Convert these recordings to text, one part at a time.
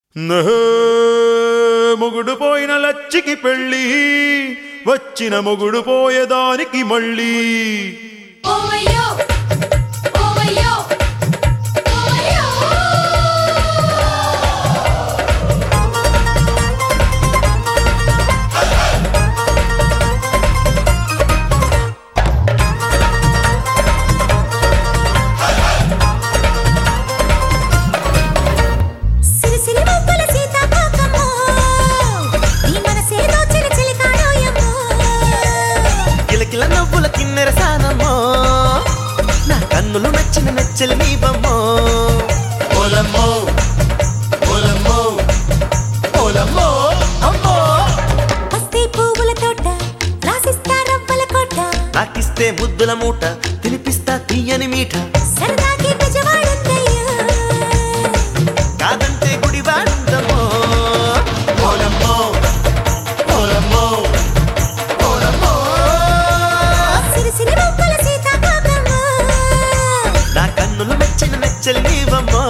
మొగుడు పోయిన లచ్చికి పెళ్ళి వచ్చిన మొగుడు పోయేదానికి మళ్ళీ కన్నులు నచ్చిన నచ్చలు నీవమ్మో ఓలమ్మో ఓలమ్మో ఓలమ్మో అమ్మో వస్తే పువ్వుల తోట రాసిస్తా రవ్వల కోట నాకిస్తే ముద్దుల మూట తినిపిస్తా తీయని మీఠ సరదాకి నిజవాడుందయ్యా కాదంటే గుడివాడుందమ్మో ఓలమ్మో ఓలమ్మో ఓలమ్మో సిరిసిరి మొక్కల సీతాకోకమ్మ నా కన్నులు నచ్చిన నచ్చలు నీవమ్మో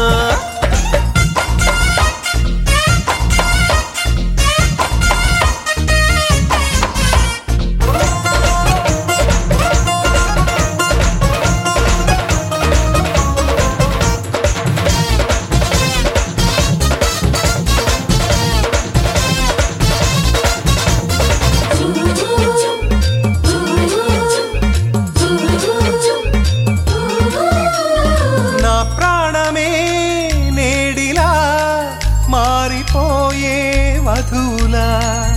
నా ప్రాణమే నేడిలా మారిపోయే వధువులా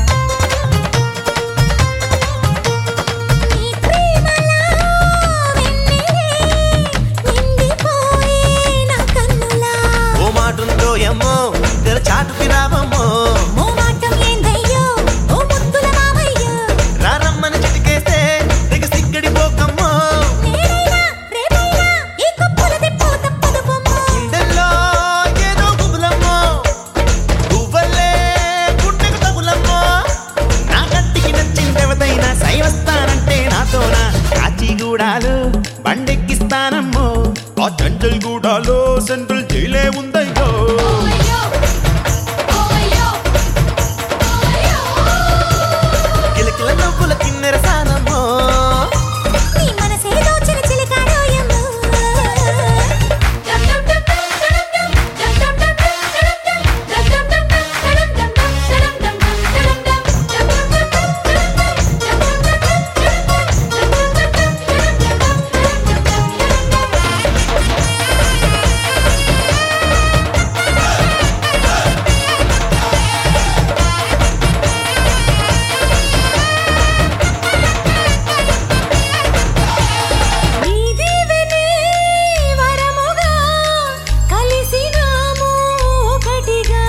ఈ ప్రేమలా వెన్నెలే నిండిపోయే నా కన్నులా ఓ మాటుందో ఎమ్మో తెర చాటుకి రావమ్మో మోమాటం ఏందయ్యో ఓ ముద్దుల మామయ్యో రారమ్మని చిటికేస్తే దిగ సిగ్గడి పోకమ్మో నేనైనా రేపైనా ఈ కప్పుల తిప్పో తప్పదు బొమ్మ గుండెల్లో ఏదో గుబులమ్మో గువ్వల్లే గుండెకు తగులమ్మో నా కంటికి నచ్చిందెవదైనా సైవస్తానంటే నాతోనా కాచిగూడాలు బండెక్కిస్తానమ్మో ఆ చంచల్ గూడాలో సెంట్రల్ జైలే ఉందయ్యో కిలకిల నవ్వుల కిన్నెరసానమ్మో నీ మనసే దోచిన చిలకాడోయమ్మో నీ దీవెనే వరముగా కలిసినాము ఒకటిగా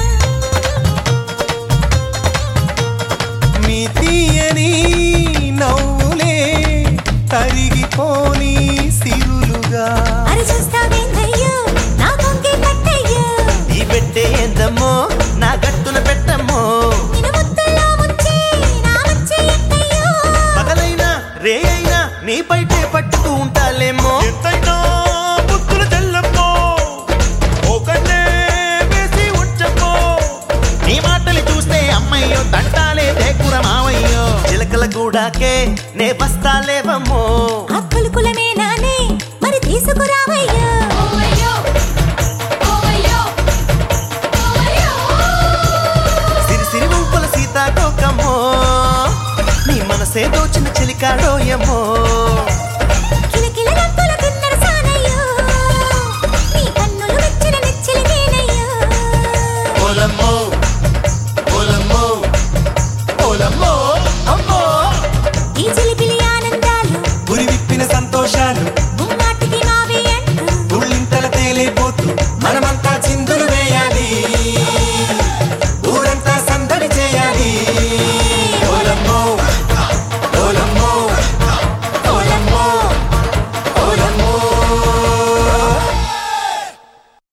మీ తీయని నవ్వులే తరిగిపోని సిరులుగా అరి చూస్తావేందయ్యో నా కొంకి పట్టయ్యో ఈ పెట్టే ఎంతమ్మో నా గట్టున పెట్టమ్మో నిన్ను ముద్దుల్లో ముంచి నా వచ్చే ఎక్కయ్యో పగలైనా రే అయినా నీ పైటే పట్టుకు ఉంటాలేమో ఎంతైనా బుద్ధుల చెల్లమ్మో ఒకనే వేసి ఉంచమ్మో నీ మాటలు చూస్తే అమ్మయ్యో తంటాలే దేకుర మావయ్యో చిలకల గూడాకే నే బస్తాలేవమ్మో ఆ కులుకులమే నానే మరి తీసుకురావయ్యో సిరిసిరి వంపుల సీతాకోకమ్మో నీ మనసే దోచిన చిలికాడోయమ్మో